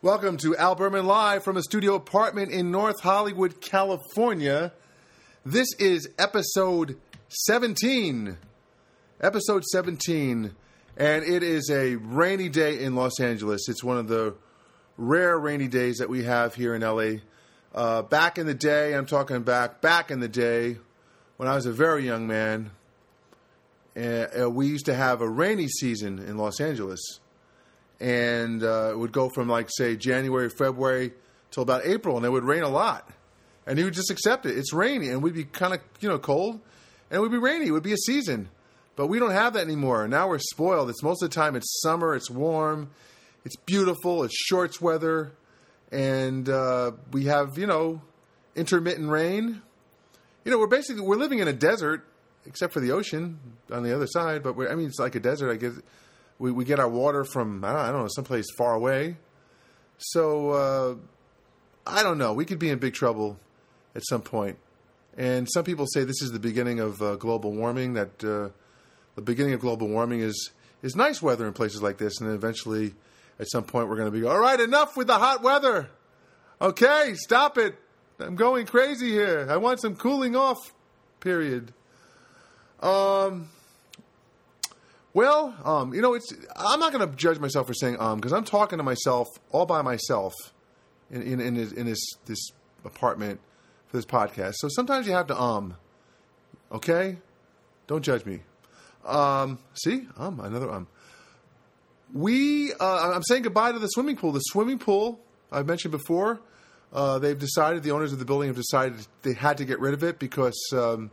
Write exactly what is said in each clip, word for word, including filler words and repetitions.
Welcome to Al Berman Live from a studio apartment in North Hollywood, California. This is episode seventeen. Episode seventeen. And it is a rainy day in Los Angeles. It's one of the rare rainy days that we have here in L A. Uh, back in the day, I'm talking back, back in the day, when I was a very young man, uh, we used to have a rainy season in Los Angeles. And uh, it would go from, like, say, January, February till about April, and it would rain a lot. And you would just accept it. It's rainy, and we'd be kind of, you know, cold, and it would be rainy. It would be a season. But we don't have that anymore. Now we're spoiled. It's most of the time it's summer, it's warm, it's beautiful, it's shorts weather, and uh, we have, you know, intermittent rain. You know, we're basically, we're living in a desert, except for the ocean on the other side, but we're, I mean, it's like a desert, I guess. We we get our water from, I don't, I don't know, someplace far away. So, uh, I don't know. We could be in big trouble at some point. And some people say this is the beginning of uh, global warming, that uh, the beginning of global warming is, is nice weather in places like this. And then eventually, at some point, we're going to be, all right, enough with the hot weather. Okay, stop it. I'm going crazy here. I want some cooling off, period. Um... Well, um, you know, it's. I'm not going to judge myself for saying um because I'm talking to myself all by myself in in in, his, in this this apartment for this podcast. So sometimes you have to um. Okay, don't judge me. Um, see, um, another um. We, uh, I'm saying goodbye to the swimming pool. The swimming pool I've mentioned before. Uh, they've decided. The owners of the building have decided they had to get rid of it because. Um,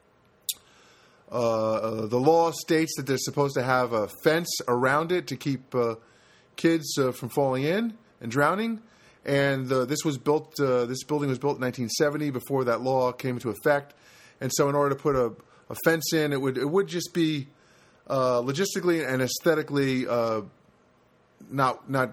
Uh, the law states that they're supposed to have a fence around it to keep uh, kids uh, from falling in and drowning. And uh, this was built. Uh, this building was built in nineteen seventy, before that law came into effect. And so, in order to put a, a fence in, it would it would just be uh, logistically and aesthetically uh, not not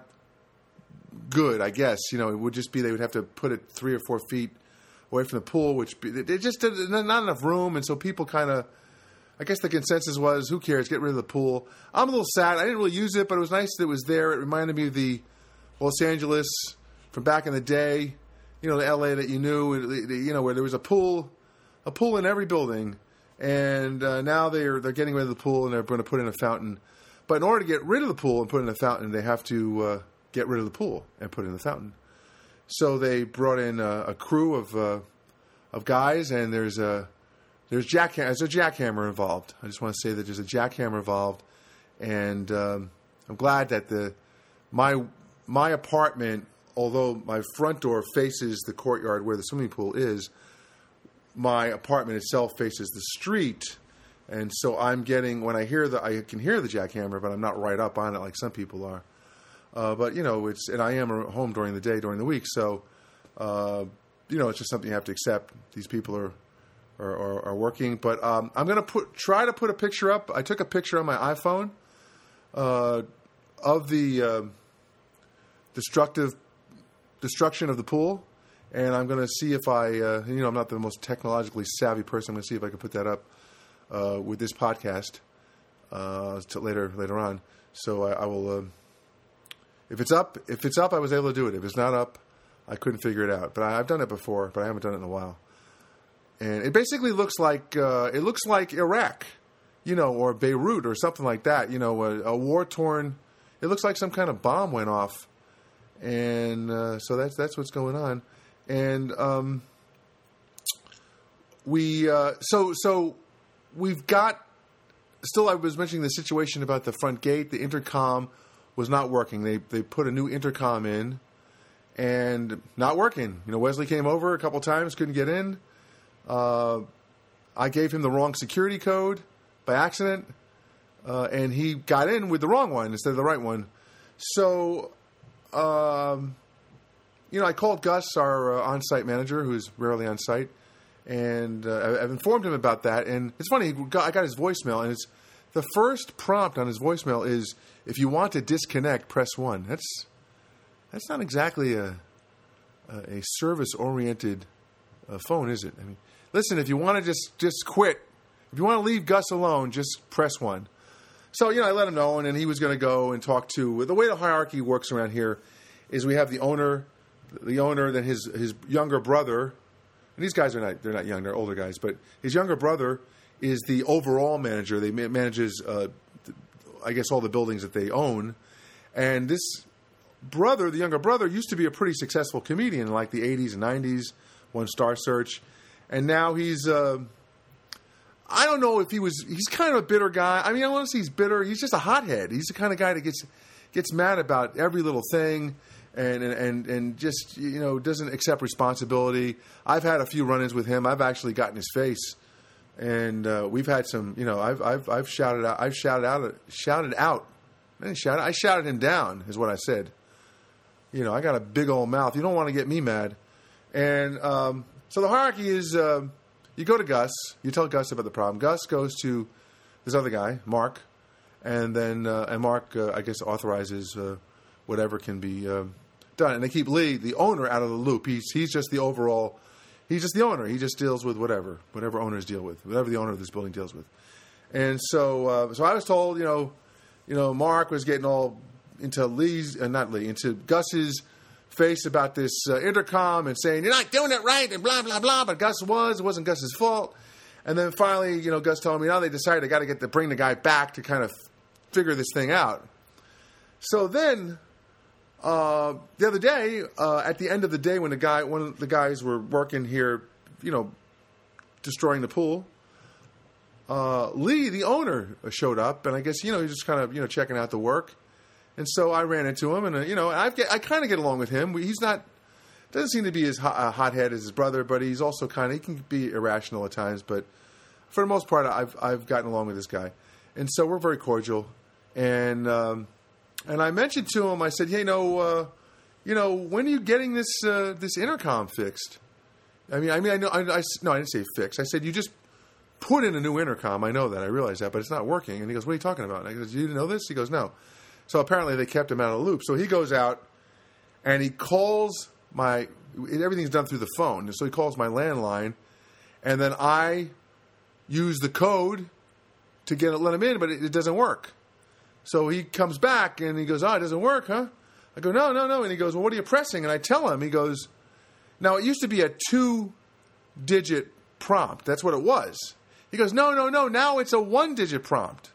good, I guess. You know, it would just be they would have to put it three or four feet away from the pool, which be, it just not enough room, and so people kind of. I guess the consensus was, who cares, get rid of the pool. I'm a little sad. I didn't really use it, but it was nice that it was there. It reminded me of the Los Angeles from back in the day, you know, the L A that you knew, you know, where there was a pool, a pool in every building. And uh, now they're they're getting rid of the pool, and they're going to put in a fountain. But in order to get rid of the pool and put in a fountain, they have to uh, get rid of the pool and put in the fountain. So they brought in a, a crew of uh, of guys, and there's a... There's, jack, there's a jackhammer involved. I just want to say that there's a jackhammer involved, and um, I'm glad that the my my apartment, although my front door faces the courtyard where the swimming pool is, my apartment itself faces the street, and so I'm getting when I hear the I can hear the jackhammer, but I'm not right up on it like some people are. Uh, but you know, it's and I am home during the day, during the week, so uh, you know, it's just something you have to accept. These people are. Are, are, are working, but um, I'm going to put try to put a picture up. I took a picture on my iPhone uh, of the uh, destructive destruction of the pool, and I'm going to see if I, uh, you know, I'm not the most technologically savvy person. I'm going to see if I can put that up uh, with this podcast uh, to later later on. So I, I will. Uh, if it's up, if it's up, I was able to do it. If it's not up, I couldn't figure it out. But I, I've done it before, but I haven't done it in a while. And it basically looks like uh, it looks like Iraq, you know, or Beirut or something like that. You know, a, a war-torn. It looks like some kind of bomb went off, and uh, so that's that's what's going on. And um, we uh, so so we've got. Still, I was mentioning the situation about the front gate. The intercom was not working. They they put a new intercom in, and not working. You know, Wesley came over a couple times, couldn't get in. Uh, I gave him the wrong security code by accident, uh, and he got in with the wrong one instead of the right one. So, um, you know, I called Gus, our uh, on-site manager, who's rarely on site, and uh, I've informed him about that. And it's funny, I got his voicemail, and it's the first prompt on his voicemail is, if you want to disconnect, press one. That's that's not exactly a a service-oriented uh, phone, is it? I mean. Listen, if you want to just, just quit, if you want to leave Gus alone, just press one. So, you know, I let him know, and then he was going to go and talk to, the way the hierarchy works around here is we have the owner, the owner, then his his younger brother, and these guys are not they're not young, they're older guys, but his younger brother is the overall manager. They manages, uh, I guess, all the buildings that they own, and this brother, the younger brother, used to be a pretty successful comedian in like the eighties and nineties, won Star Search, and now he's. Uh, I don't know if he was. He's kind of a bitter guy. I mean, I don't want to say he's bitter. He's just a hothead. He's the kind of guy that gets gets mad about every little thing, and and and just you know doesn't accept responsibility. I've had a few run-ins with him. I've actually gotten his face, and uh, we've had some. You know, I've I've I've shouted out. I've shouted out. Shouted out. I didn't shout. I shouted him down. Is what I said. You know, I got a big old mouth. You don't want to get me mad, and um, so the hierarchy is. Uh, You go to Gus. You tell Gus about the problem. Gus goes to this other guy, Mark, and then uh, and Mark, uh, I guess, authorizes uh, whatever can be uh, done. And they keep Lee, the owner, out of the loop. He's he's just the overall. He's just the owner. He just deals with whatever, whatever owners deal with, whatever the owner of this building deals with. And so, uh, so I was told, you know, you know, Mark was getting all into Lee's, uh, not Lee, into Gus's face about this uh, intercom and saying, you're not doing it right and blah, blah, blah. But Gus was. It wasn't Gus's fault. And then finally, you know, Gus told me, now they decided I got to get to bring the guy back to kind of figure this thing out. So then uh, the other day, uh, at the end of the day when the guy, one of the guys were working here, you know, destroying the pool, uh, Lee, the owner, showed up. And I guess, you know, he's just kind of, you know, checking out the work. And so I ran into him, and uh, you know, I get, I kind of get along with him. He's not doesn't seem to be as hot, uh, hothead as his brother, but he's also kind of he can be irrational at times. But for the most part, I've I've gotten along with this guy, and so we're very cordial. And um, and I mentioned to him, I said, hey, you know, uh, you know, when are you getting this uh, this intercom fixed? I mean, I mean, I know, I, I no, I didn't say fixed. I said you just put in a new intercom. I know that, I realize that, but it's not working. And he goes, what are you talking about? And I go, you didn't know this? He goes, no. So apparently they kept him out of the loop. So he goes out and he calls my – everything's done through the phone. So he calls my landline, and then I use the code to get it, let him in, but it, it doesn't work. So he comes back and he goes, oh, it doesn't work, huh? I go, no, no, no. And he goes, well, what are you pressing? And I tell him. He goes, now it used to be a two-digit prompt. That's what it was. He goes, no, no, no. Now it's a one-digit prompt.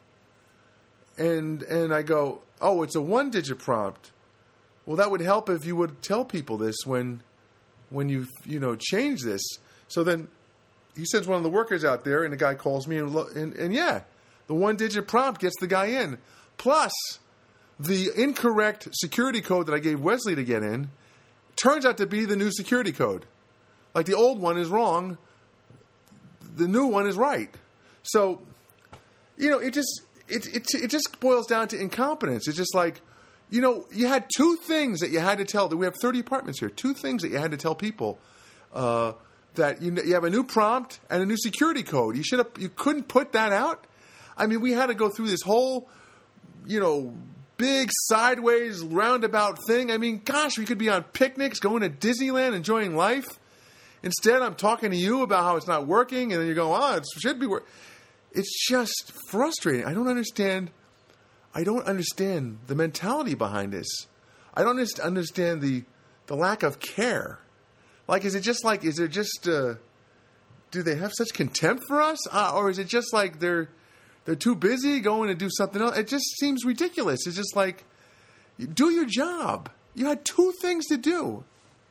And and I go, oh, it's a one-digit prompt. Well, that would help if you would tell people this when when you, you know, change this. So then he sends one of the workers out there, and the guy calls me, and, and, and yeah, the one-digit prompt gets the guy in. Plus, the incorrect security code that I gave Wesley to get in turns out to be the new security code. Like the old one is wrong, the new one is right. So, you know, it just... It, it it just boils down to incompetence. It's just like, you know, you had two things that you had to tell. We have thirty apartments here. Two things that you had to tell people uh, that you you have a new prompt and a new security code. You should have. You couldn't put that out. I mean, we had to go through this whole, you know, big sideways roundabout thing. I mean, gosh, we could be on picnics, going to Disneyland, enjoying life. Instead, I'm talking to you about how it's not working, and then you go, oh, it should be working. It's just frustrating. I don't understand. I don't understand the mentality behind this. I don't understand the the lack of care. Like, is it just like, is it just, uh, do they have such contempt for us? Uh, or is it just like they're they're too busy going to do something else? It just seems ridiculous. It's just like, do your job. You had two things to do.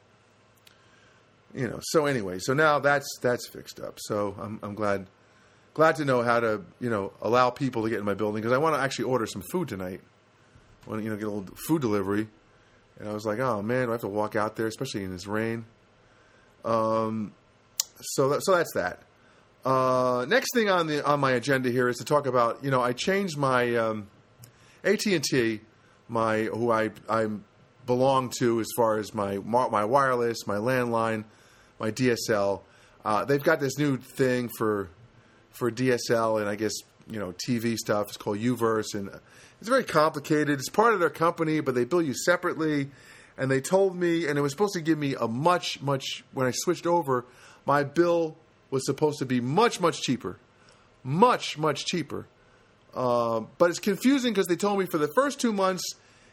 You know, so anyway, so now that's that's fixed up. So I'm I'm glad. Glad to know how to, you know, allow people to get in my building, because I want to actually order some food tonight. I want to, you know, get a little food delivery. And I was like, oh, man, do I have to walk out there, especially in this rain? Um, so that, so that's that. Uh, next thing on the on my agenda here is to talk about, you know, I changed my um, A T and T, my who I I belong to as far as my my wireless, my landline, my D S L. Uh, they've got this new thing for. for D S L and I guess, you know, T V stuff. It's called Uverse, and it's very complicated. It's part of their company, but they bill you separately. And they told me, and it was supposed to give me a much, much, when I switched over, my bill was supposed to be much, much cheaper. Much, much cheaper. Uh, but it's confusing because they told me for the first two months,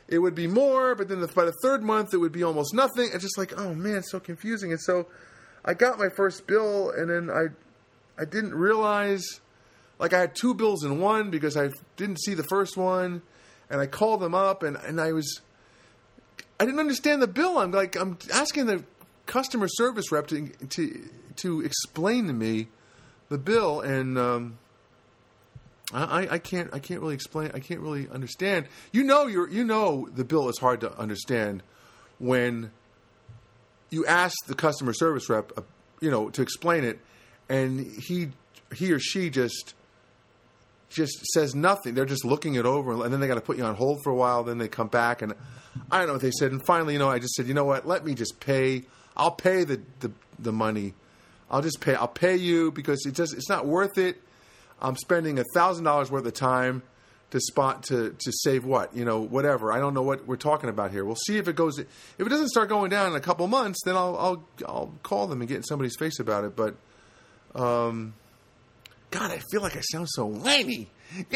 it would be more, but then the, by the third month, it would be almost nothing. It's just like, oh, man, it's so confusing. And so I got my first bill, and then I I didn't realize, like I had two bills in one because I didn't see the first one, and I called them up, and, and I was, I didn't understand the bill. I'm like, I'm asking the customer service rep to to, to explain to me the bill, and um, I, I can't I can't really explain. I can't really understand. You know, you're you know the bill is hard to understand when you ask the customer service rep, uh, you know, to explain it, and he he or she just just says nothing. They're just looking it over, and then they got to put you on hold for a while. Then they come back, and I don't know what they said. And finally, you know, I just said, you know what? Let me just pay. I'll pay the the, the money. I'll just pay. I'll pay you because it just it's not worth it. I'm spending a thousand dollars worth of time to spot to to save what, you know, whatever. I don't know what we're talking about here. We'll see if it goes. If it doesn't start going down in a couple months, then I'll I'll I'll call them and get in somebody's face about it. But, um, God, I feel like I sound so whiny.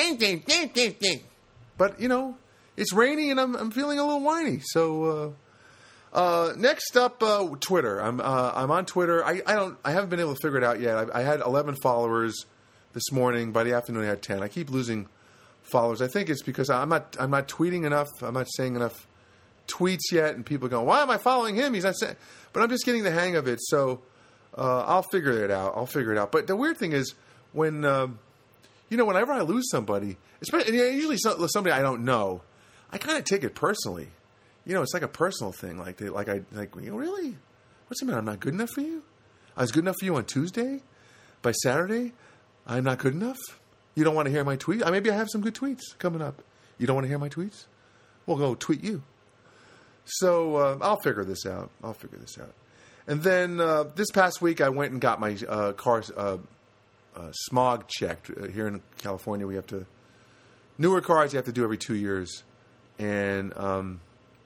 But you know, it's rainy and I'm I'm feeling a little whiny. So. Uh, Uh, next up, uh, Twitter. I'm uh, I'm on Twitter. I, I don't I haven't been able to figure it out yet. I, I had eleven followers this morning. By the afternoon, I had ten. I keep losing followers. I think it's because I'm not I'm not tweeting enough. I'm not saying enough tweets yet, and people are going, "Why am I following him? He's not saying." But I'm just getting the hang of it. So uh, I'll figure it out. I'll figure it out. But the weird thing is when um, you know, whenever I lose somebody, especially and usually somebody I don't know, I kind of take it personally. You know, it's like a personal thing. Like, they, like I, like, you know, really? What's the matter? I'm not good enough for you? I was good enough for you on Tuesday? By Saturday, I'm not good enough? You don't want to hear my tweet? Maybe I have some good tweets coming up. You don't want to hear my tweets? Well, go tweet you. So, uh, I'll figure this out. I'll figure this out. And then, uh, this past week, I went and got my, uh, car, uh, uh, smog checked. Uh, here in California, we have to, newer cars you have to do every two years. And, um...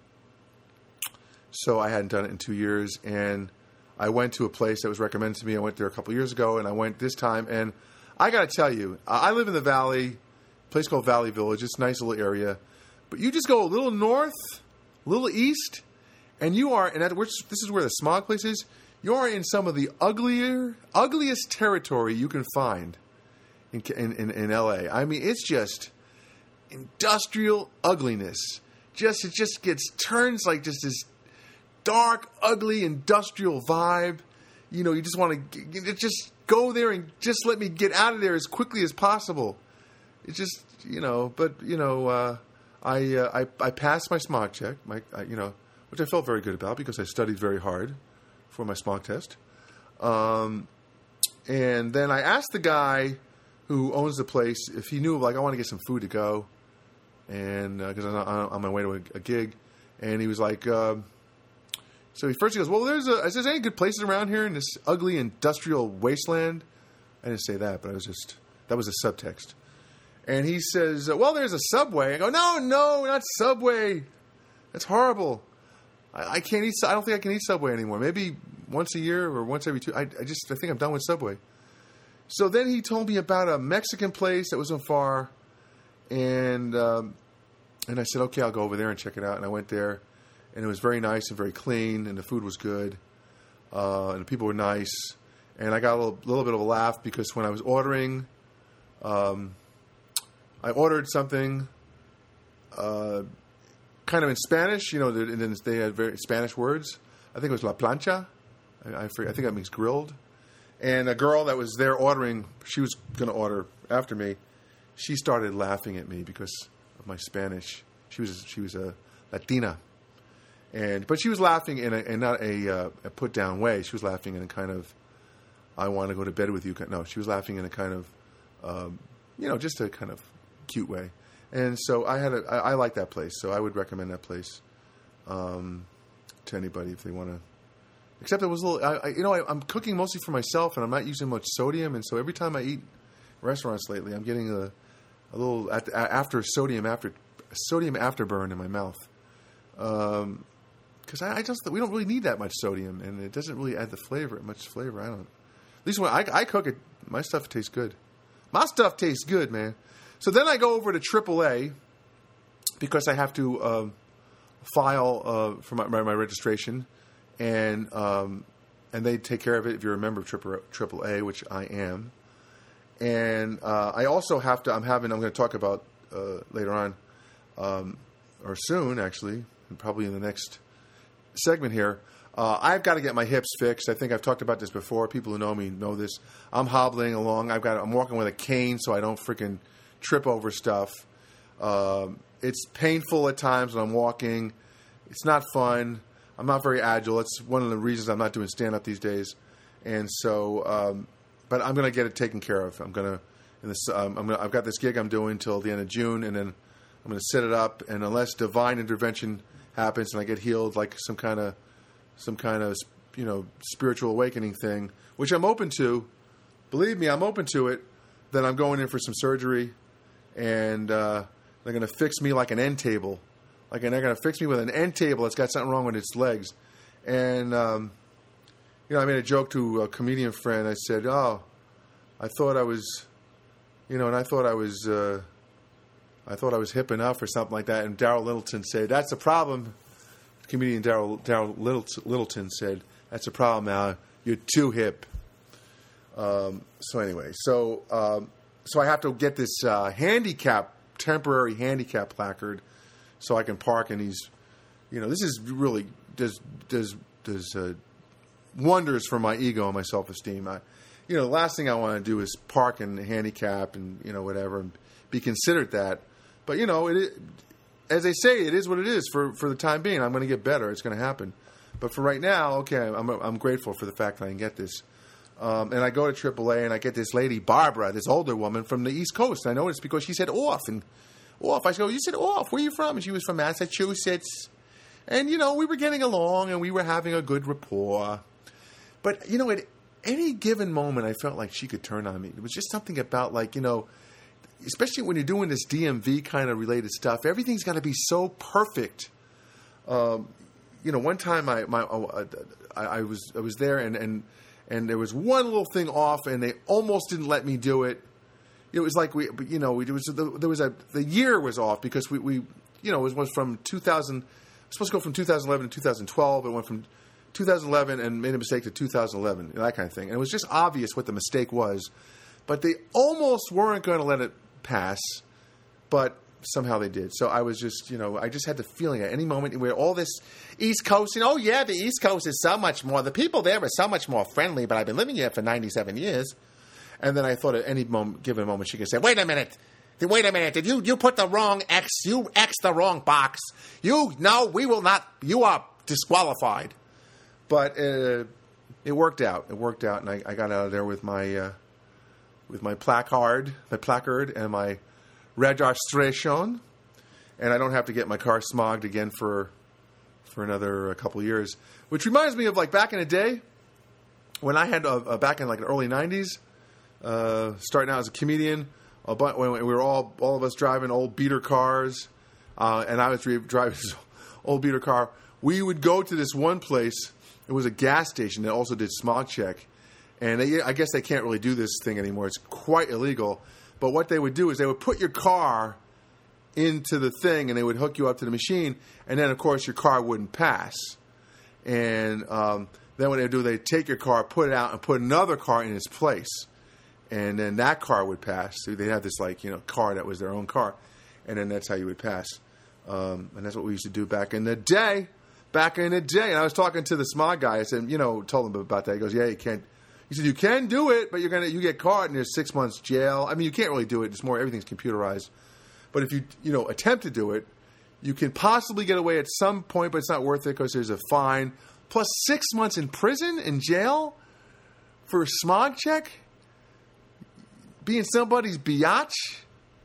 So I hadn't done it in two years, and I went to a place that was recommended to me. I went there a couple of years ago, and I went this time. And I got to tell you, I live in the Valley, a place called Valley Village. It's a nice little area. But you just go a little north, a little east, and you are, and that, which, this is where the smog place is, you are in some of the uglier, ugliest territory you can find in, in, in, in L A. I mean, it's just industrial ugliness. Just It just gets, turns like just this dark, ugly, industrial vibe. You know, you just want to just go there and just let me get out of there as quickly as possible. It's just, you know, but, you know, uh, I, uh, I I passed my smog check, my, I, you know, which I felt very good about because I studied very hard for my smog test. Um, and then I asked the guy who owns the place if he knew, like, I want to get some food to go. And because uh, I'm on my way to a, a gig. And he was like, uh, So he first he goes, well, there's a, is there any good places around here in this ugly industrial wasteland? I didn't say that, but I was just, that was a subtext. And he says, well, there's a Subway. I go, no, no, not Subway. That's horrible. I, I can't eat, I don't think I can eat Subway anymore. Maybe once a year or once every two. I, I just, I think I'm done with Subway. So then he told me about a Mexican place that wasn't far. And, um, and I said, okay, I'll go over there and check it out. And I went there. And it was very nice and very clean, and the food was good, uh, and the people were nice. And I got a little, little bit of a laugh because when I was ordering, um, I ordered something uh, kind of in Spanish, you know, and then they had very Spanish words. I think it was la plancha. I, I, forget, I think that means grilled. And a girl that was there ordering, she was going to order after me. She started laughing at me because of my Spanish. She was she was a Latina. And but she was laughing in, a, in not a, uh, a put down way. She was laughing in a kind of, I want to go to bed with you. No, she was laughing in a kind of, um, you know, just a kind of cute way. And so I had a, I, I like that place. So I would recommend that place um, to anybody if they want to. Except it was a little, I, I, you know, I, I'm cooking mostly for myself, and I'm not using much sodium. And so every time I eat restaurants lately, I'm getting a, a little after sodium after sodium afterburn in my mouth. Um, Because I, I just we don't really need that much sodium, and it doesn't really add the flavor, much flavor. I don't. At least when I, I cook it, my stuff tastes good. My stuff tastes good, man. So then I go over to triple A because I have to. Um, file uh, for my, my, my registration, and um, and they take care of it if you're a member of triple A, which I am. And uh, I also have to. I'm having. I'm going to talk about uh, later on, um, or soon actually, and probably in the next segment here. Uh, I've got to get my hips fixed. I think I've talked about this before. People who know me know this. I'm hobbling along. I've got. I'm walking with a cane so I don't freaking trip over stuff. Um, it's painful at times when I'm walking. It's not fun. I'm not very agile. It's one of the reasons I'm not doing stand-up these days. And so. Um, But I'm going to get it taken care of. I'm going to, in this, um, I'm gonna, I've got this gig I'm doing till the end of June, and then I'm going to set it up. And unless divine intervention happens and I get healed, like some kind of, some kind of, you know, spiritual awakening thing, which I'm open to. Believe me, I'm open to it. Then I'm going in for some surgery, and uh, they're going to fix me like an end table, like and they're going to fix me with an end table that's got something wrong with its legs, and. Um, You know, I made a joke to a comedian friend. I said, "Oh, I thought I was, you know, and I thought I was, uh, I thought I was hip enough or something like that." And Daryl Littleton said, "That's the problem." Comedian Daryl Daryl Littleton said, "That's the problem, Al. You're too hip." Um, so anyway, so um, so I have to get this uh, handicap, temporary handicap placard, so I can park in these. You know, this is really does does does. Uh, wonders for my ego and my self-esteem. I, you know, the last thing I want to do is park and handicap and, you know, whatever, and be considered that. But, you know, it, it, as they say, it is what it is for, for the time being. I'm going to get better. It's going to happen. But for right now, okay, I'm I'm grateful for the fact that I can get this. Um, and I go to triple A and I get this lady, Barbara, this older woman from the East Coast. I know it's because she said off. And off. I go, "You said off. Where are you from?" And she was from Massachusetts. And, you know, we were getting along and we were having a good rapport. But, you know, at any given moment, I felt like she could turn on me. It was just something about, like, you know, especially when you're doing this D M V kind of related stuff, everything's got to be so perfect. Um, you know, one time I my uh, I, I was I was there and, and and there was one little thing off, and they almost didn't let me do it. It was like we, you know, it was there was a the year was off because we, we you know it was, was from two thousand. It was supposed to go from two thousand eleven to two thousand twelve. It went from two thousand eleven and made a mistake to two thousand eleven, that kind of thing. And it was just obvious what the mistake was. But they almost weren't going to let it pass, but somehow they did. So I was just, you know, I just had the feeling at any moment where all this East Coast, you know, oh, yeah, the East Coast is so much more, the people there are so much more friendly, but I've been living here for ninety-seven years. And then I thought at any moment, given moment, she could say, wait a minute. Wait a minute. Did you, you put the wrong X, you X the wrong box. You, no, we will not, you are disqualified. But uh, it worked out. It worked out, and I, I got out of there with my uh, with my placard, my placard, and my registration, and I don't have to get my car smogged again for for another a couple of years. Which reminds me of like back in the day when I had uh, uh, back in like the early nineties, uh, starting out as a comedian. A bunch, when we were all all of us driving old beater cars, uh, and I was driving this old beater car. We would go to this one place. It was a gas station that also did smog check. And they, I guess they can't really do this thing anymore. It's quite illegal. But what they would do is they would put your car into the thing and they would hook you up to the machine. And then, of course, your car wouldn't pass. And um, then what they would do, they'd take your car, put it out, and put another car in its place. And then that car would pass. So they'd have this, like, you know, car that was their own car. And then that's how you would pass. Um, and that's what we used to do back in the day. Back in the day, and I was talking to the smog guy. I said, you know, told him about that. He goes, "Yeah, you can't." He said, "You can do it, but you're gonna you get caught and there's six months jail." I mean, you can't really do it. It's more everything's computerized. But if you you know attempt to do it, you can possibly get away at some point, but it's not worth it because there's a fine plus six months in prison in jail for a smog check, being somebody's biatch,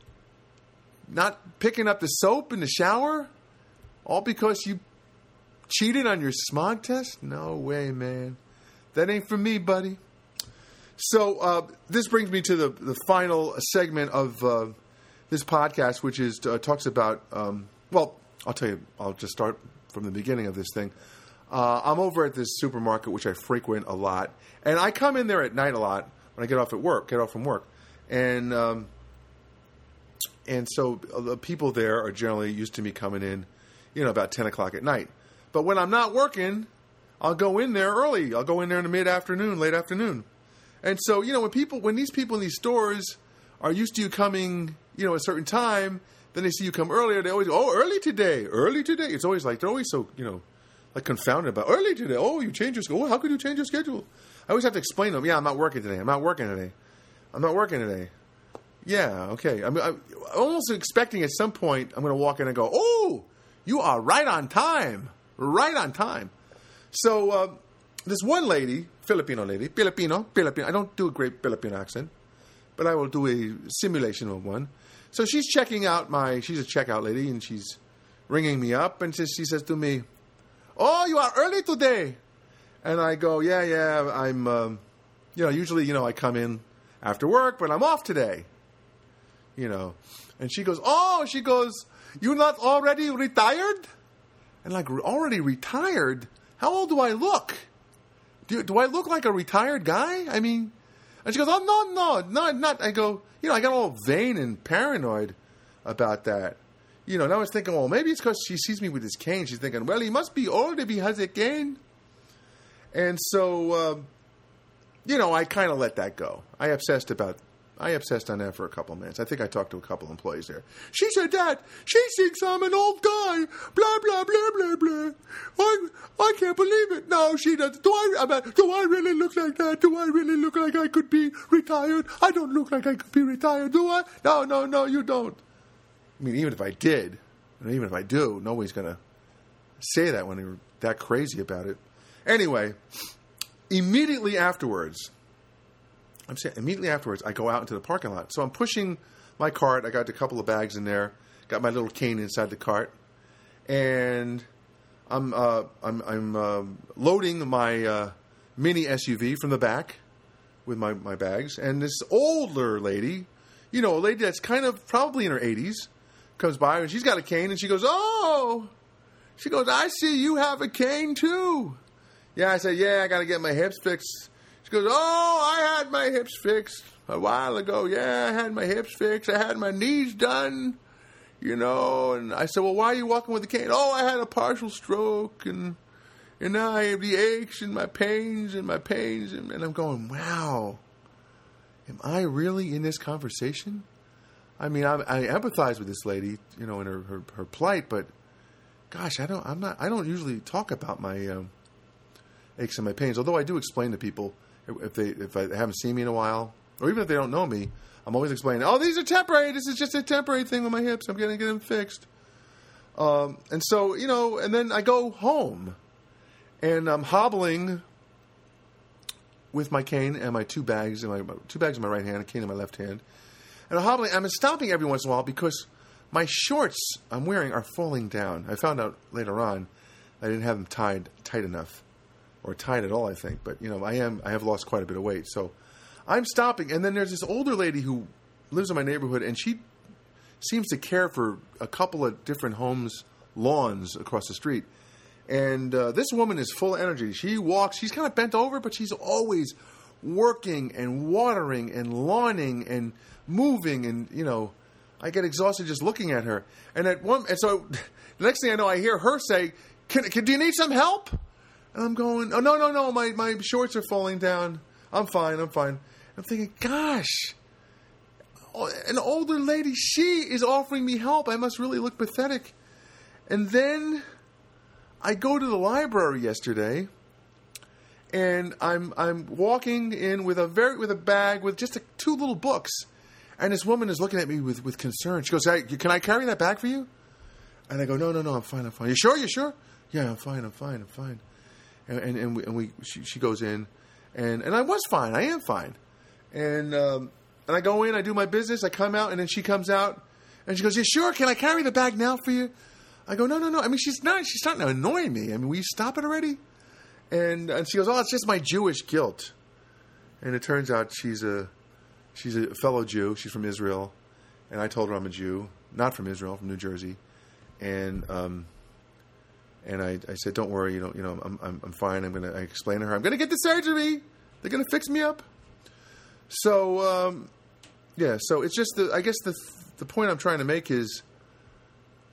not picking up the soap in the shower, all because you cheated on your smog test? No way, man. That ain't for me, buddy. So uh, this brings me to the, the final segment of uh, this podcast, which is uh, talks about, um, well, I'll tell you, I'll just start from the beginning of this thing. Uh, I'm over at this supermarket, which I frequent a lot. And I come in there at night a lot when I get off at work, get off from work. And um, and so the people there are generally used to me coming in you know, about ten o'clock at night. But when I'm not working, I'll go in there early. I'll go in there in the mid-afternoon, late afternoon. And so, you know, when people, when these people in these stores are used to you coming, you know, a certain time, then they see you come earlier, they always, oh, early today, early today. It's always like, they're always so, you know, like confounded about, early today. Oh, you changed your schedule. Oh, how could you change your schedule? I always have to explain to them, yeah, I'm not working today. I'm not working today. I'm not working today. Yeah, okay. I'm, I'm almost expecting at some point I'm going to walk in and go, oh, you are right on time. Right on time. So uh, this one lady, Filipino lady, Filipino, Filipino. I don't do a great Filipino accent, but I will do a simulation of one. So she's checking out my, she's a checkout lady, and she's ringing me up, and she says to me, oh, you are early today. And I go, yeah, yeah, I'm, um, you know, usually, you know, I come in after work, but I'm off today. You know, and she goes, oh, she goes, you not already retired? And like, already retired? How old do I look? Do, do I look like a retired guy? I mean, and she goes, oh, no, no, no, not. I go, you know, I got all vain and paranoid about that. You know, and I was thinking, well, maybe it's because she sees me with this cane. She's thinking, well, he must be old if he has a cane. And so, uh, you know, I kind of let that go. I obsessed about I obsessed on that for a couple of minutes. I think I talked to a couple of employees there. She said that. She thinks I'm an old guy. Blah, blah, blah, blah, blah. I, I can't believe it. No, she doesn't. Do I, I mean, do I really look like that? Do I really look like I could be retired? I don't look like I could be retired, do I? No, no, no, you don't. I mean, even if I did, and even if I do, nobody's going to say that when they're that crazy about it. Anyway, immediately afterwards... I'm saying immediately afterwards, I go out into the parking lot. So I'm pushing my cart. I got a couple of bags in there. Got my little cane inside the cart, and I'm uh, I'm, I'm uh, loading my uh, mini S U V from the back with my, my bags. And this older lady, you know, a lady that's kind of probably in her eighties, comes by and she's got a cane, and she goes, "Oh," she goes, "I see you have a cane too." Yeah, I said, "Yeah, I got to get my hips fixed." She goes, "Oh, I had my hips fixed a while ago. Yeah, I had my hips fixed. I had my knees done, you know." And I said, "Well, why are you walking with a cane?" "Oh, I had a partial stroke, and and now I have the aches and my pains and my pains." And, and I'm going, wow, am I really in this conversation? I mean, I, I empathize with this lady, you know, in her, her, her plight, but gosh, I don't, I'm not, I don't usually talk about my um, aches and my pains. Although I do explain to people if they, if I haven't seen me in a while, or even if they don't know me, I'm always explaining, "Oh, these are temporary. This is just a temporary thing with my hips. I'm going to get them fixed." Um, and so, you know, and then I go home, and I'm hobbling with my cane and my two bags in my, my two bags in my right hand, a cane in my left hand, and I'm hobbling. I'm stopping every once in a while because my shorts I'm wearing are falling down. I found out later on I didn't have them tied tight enough, or tied at all, I think. But you know, I am I have lost quite a bit of weight, so I'm stopping. And then there's this older lady who lives in my neighborhood, and she seems to care for a couple of different homes' lawns across the street. And uh, this woman is full of energy. She walks, she's kind of bent over, but she's always working and watering and lawning and moving. And, you know, I get exhausted just looking at her. And at one, and so the next thing I know, I hear her say, can, can, do you need some help? And I'm going, "Oh, no, no, no, my, my shorts are falling down. I'm fine, I'm fine." I'm thinking, gosh, an older lady, she is offering me help. I must really look pathetic. And then I go to the library yesterday, and I'm I'm walking in with a very with a bag with just a, two little books, and this woman is looking at me with, with concern. She goes, "Hey, can I carry that bag for you?" And I go, "No, no, no, I'm fine, I'm fine." "You sure? You sure?" "Yeah, I'm fine, I'm fine, I'm fine." And and, and we, and we she, she goes in, and, and I was fine. I am fine. And um, and I go in, I do my business, I come out, and then she comes out, and she goes, "You sure? Can I carry the bag now for you?" I go, no, no, no. I mean, she's not, she's starting to annoy me. I mean, will you stop it already? And and she goes, "Oh, it's just my Jewish guilt." And it turns out she's a, she's a fellow Jew. She's from Israel. And I told her I'm a Jew, not from Israel, from New Jersey. And um, and I, I said, "Don't worry, you know, you know, I'm I'm, I'm fine. I'm gonna." I explain to her, "I'm gonna get the surgery. They're gonna fix me up." So um, yeah, so it's just the. I guess the the point I'm trying to make is.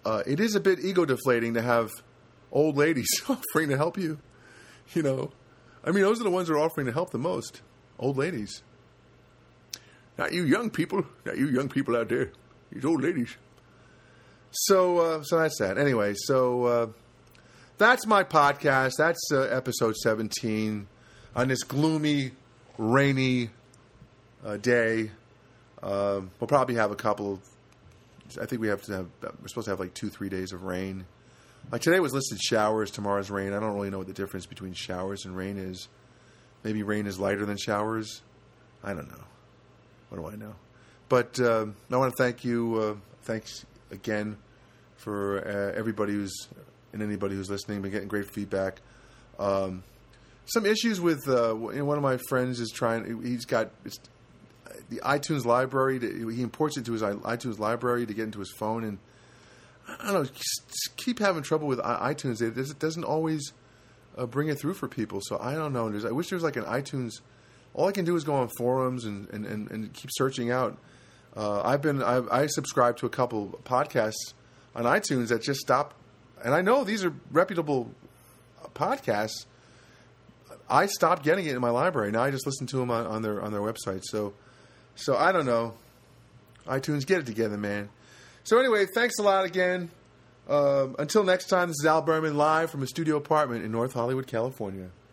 uh, it is a bit ego deflating to have old ladies offering to help you. You know, I mean, those are the ones that are offering to help the most. Old ladies. Not you young people. Not you young people out there. These old ladies. So, uh, so that's that. Anyway, so uh, that's my podcast. That's uh, episode seventeen on this gloomy, rainy uh, day. Uh, we'll probably have a couple. I think we have to have. We're supposed to have like two, three days of rain. Like today was listed showers. Tomorrow's rain. I don't really know what the difference between showers and rain is. Maybe rain is lighter than showers. I don't know. What do I know? But uh, I want to thank you. Uh, thanks again for uh, everybody who's and anybody who's listening. Been getting great feedback. Um, some issues with uh, you know, one of my friends is trying. He's got it's, the iTunes library. To, he imports it to his iTunes library to get into his phone, and I don't know. Keep having trouble with iTunes. It doesn't always uh, bring it through for people. So I don't know. There's, I wish there was like an iTunes. All I can do is go on forums and, and, and, and keep searching out. Uh, I've been I, I subscribe to a couple podcasts on iTunes that just stop, and I know these are reputable podcasts. I stopped getting it in my library. Now I just listen to them on, on their on their website. So, so I don't know. iTunes, get it together, man. So anyway, thanks a lot again. Uh, until next time, this is Al Berman live from a studio apartment in North Hollywood, California.